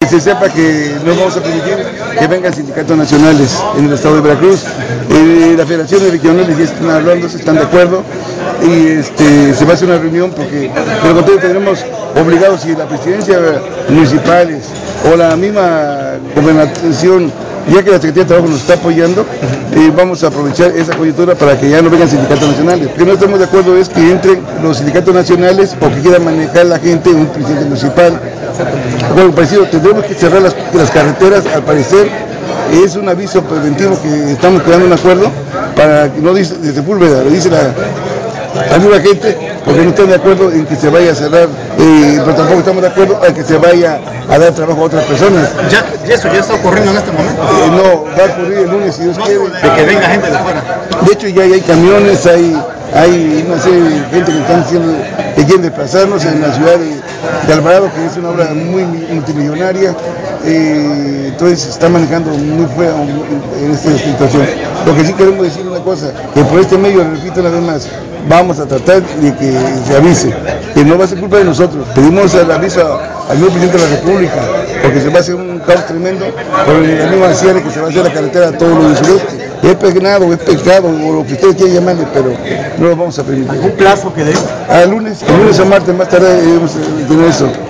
se sepa que no vamos a permitir que vengan sindicatos nacionales en el estado de Veracruz. La Federación de Regionales ya están hablando, están de acuerdo, y se va a hacer una reunión porque de lo contrario tendremos obligados, si la presidencia municipales o la misma gobernación, ya que la Secretaría de Trabajo nos está apoyando, vamos a aprovechar esa coyuntura para que ya no vengan sindicatos nacionales. Lo que no estamos de acuerdo es que entren los sindicatos nacionales o que quieran manejar la gente un presidente municipal. Bueno, parecido, tendremos que cerrar las carreteras, al parecer. Es un aviso preventivo que estamos creando un acuerdo para que no dice de Sepúlveda, lo dice la nueva gente, porque no están de acuerdo en que se vaya a cerrar, pero tampoco estamos de acuerdo en que se vaya a dar trabajo a otras personas. ¿Eso ya está ocurriendo en este momento? No, va a ocurrir el lunes si Dios quiere. De que venga gente de fuera. De hecho ya hay camiones, hay una serie de gente que quieren desplazarnos en la ciudad de Alvarado, que es una obra muy multimillonaria, entonces se está manejando muy feo en esta situación. Lo que sí queremos decir una cosa, que por este medio, repito una vez más, vamos a tratar de que se avise, que no va a ser culpa de nosotros. Pedimos el aviso al nuevo presidente de la República, porque se va a hacer un caos tremendo, por el mismo cierre que se va a hacer la carretera a todo lo del sureste. Es pecado, o lo que ustedes quieran llamarle, pero no lo vamos a permitir. ¿Algún plazo que dé? El lunes o martes más tarde debemos tener eso.